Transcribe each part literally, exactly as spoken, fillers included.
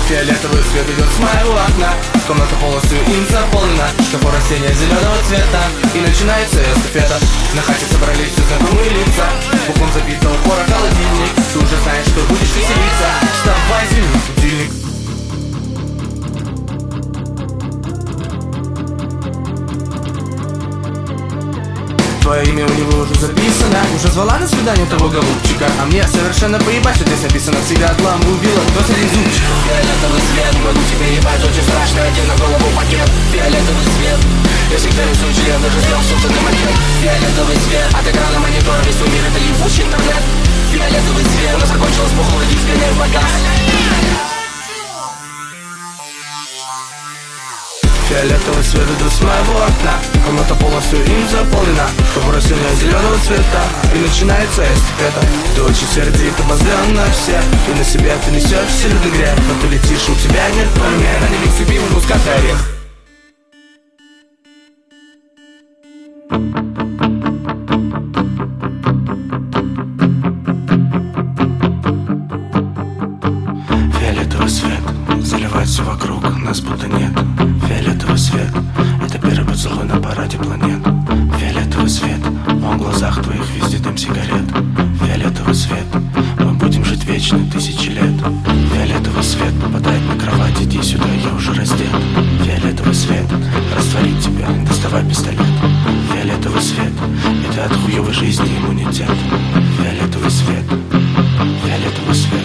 Фиолетовый свет идет с моего окна. Комната полностью им заполнена. Шкафу растения зеленого цвета. И начинается эстафета. На хате собрались все знакомые лица. Бухом забитого хора холодильник. Ты уже знаешь, что будешь веселиться. Вставай, звени будильник. Твое имя у него уже записано. Уже звала на свидание того голубчика. А мне совершенно поебать, что здесь написано. Всегда отламываю вилла, двадцать один зубчик. Фиолетовый свет, могу тебе ебать, очень страшно. Один на голову пакет. Фиолетовый свет, я всегда рисую член, даже сделал собственный макет. Фиолетовый свет, от экрана монитора весь мир это ебучий интернет. Фиолетовый свет, она закончилась пухлая диска энергогаз. Фиолетовый свет идет с моего окна. Комната полностью им заполнена. Шкафу растения зеленого цвета. И начинается эстафета. Ты очень сердит, обозлен на всех. И на себе ты несешь абсолютный грех. Но ты летишь, у тебя нет помех. На них любимый мускатный орех. Фиолетовый свет заливает все вокруг, нас будто нет. Фиолетовый свет — это первый поцелуй на параде планет. Фиолетовый свет, в глазах твоих везде дым сигарет. Фиолетовый свет, мы будем жить вечно тысячи лет. Фиолетовый свет попадает на кровать, иди сюда, я уже раздет. Фиолетовый свет, растворить тебя, доставай пистолет. Фиолетовый свет, это от хуевой жизни иммунитет. Фиолетовый свет, фиолетовый свет.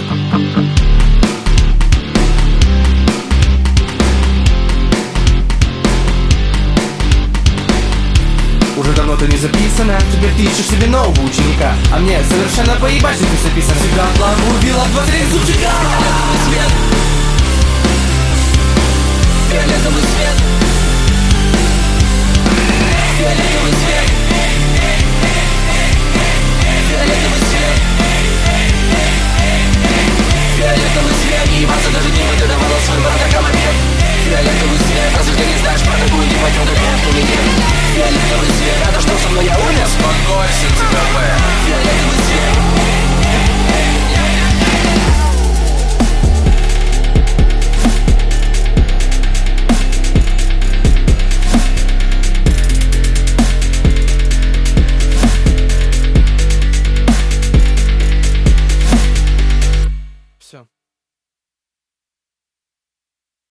Уже давно ты не записана. Теперь ты ищешь себе нового ученика. А мне совершенно поебать, что здесь написано. Всегда отламываю вилла, двадцать один зубчика. Фиолетовый свет, фиолетовый свет, фиолетовый свет, фиолетовый свет.